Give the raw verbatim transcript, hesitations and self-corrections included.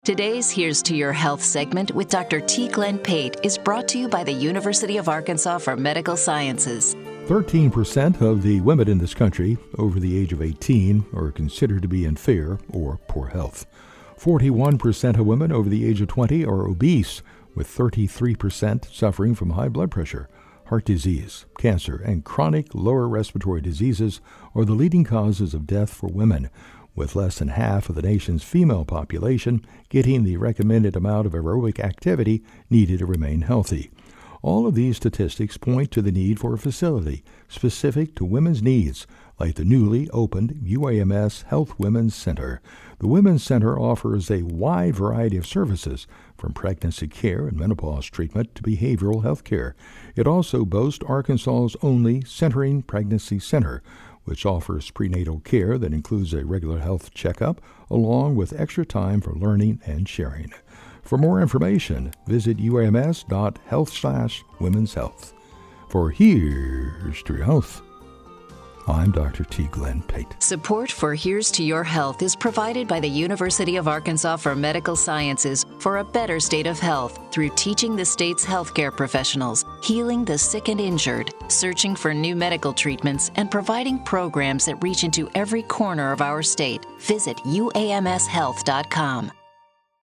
Today's Here's to Your Health segment with Doctor T. Glenn Pate is brought to you by the University of Arkansas for Medical Sciences. thirteen percent of the women in this country over the age of eighteen are considered to be in fair or poor health. forty-one percent of women over the age of twenty are obese, with thirty-three percent suffering from high blood pressure. Heart disease, cancer, and chronic lower respiratory diseases are the leading causes of death for women, with less than half of the nation's female population getting the recommended amount of aerobic activity needed to remain healthy. All of these statistics point to the need for a facility specific to women's needs, like the newly opened U A M S Health Women's Center. The Women's Center offers a wide variety of services, from pregnancy care and menopause treatment to behavioral health care. It also boasts Arkansas's only Centering Pregnancy Center, which offers prenatal care that includes a regular health checkup, along with extra time for learning and sharing. For more information, visit ums.health slash women's health. For Here's to Your Health, I'm Doctor T. Glenn Pate. Support for Here's to Your Health is provided by the University of Arkansas for Medical Sciences for a better state of health through teaching the state's healthcare professionals, healing the sick and injured, searching for new medical treatments, and providing programs that reach into every corner of our state. Visit U A M S health dot com.